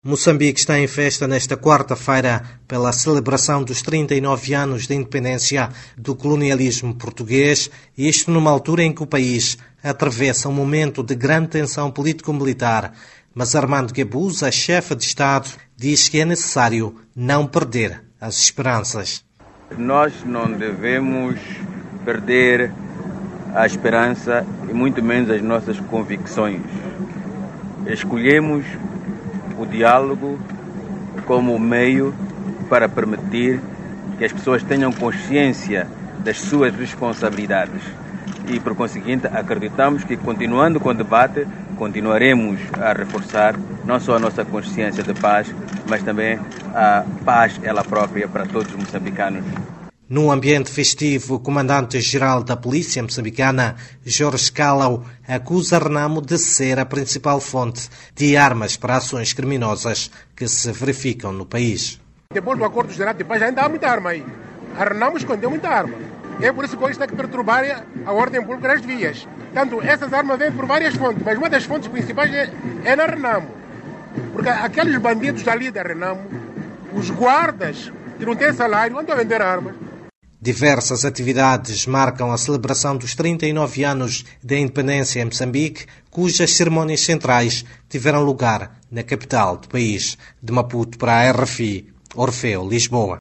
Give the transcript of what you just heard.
Moçambique está em festa nesta quarta-feira pela celebração dos 39 anos de independência do colonialismo português, isto numa altura em que o país atravessa um momento de grande tensão político-militar. Mas Armando Guebuza, chefe de Estado, diz que é necessário não perder as esperanças. Nós não devemos perder a esperança e muito menos as nossas convicções. Escolhemos o diálogo como meio para permitir que as pessoas tenham consciência das suas responsabilidades e, por conseguinte, acreditamos que, continuando com o debate, continuaremos a reforçar não só a nossa consciência de paz, mas também a paz ela própria para todos os moçambicanos. Num ambiente festivo, o comandante-geral da Polícia moçambicana, Jorge Callau, acusa Renamo de ser a principal fonte de armas para ações criminosas que se verificam no país. Depois do Acordo Geral de Paz ainda há muita arma aí. A Renamo escondeu muita arma. É por isso que hoje está a perturbar a ordem pública nas vias. Tanto essas armas vêm por várias fontes, mas uma das fontes principais é na Renamo. Porque aqueles bandidos ali da Renamo, os guardas que não têm salário, andam a vender armas. Diversas atividades marcam a celebração dos 39 anos da independência em Moçambique, cujas cerimónias centrais tiveram lugar na capital do país. De Maputo para a RFI, Orfeu, Lisboa.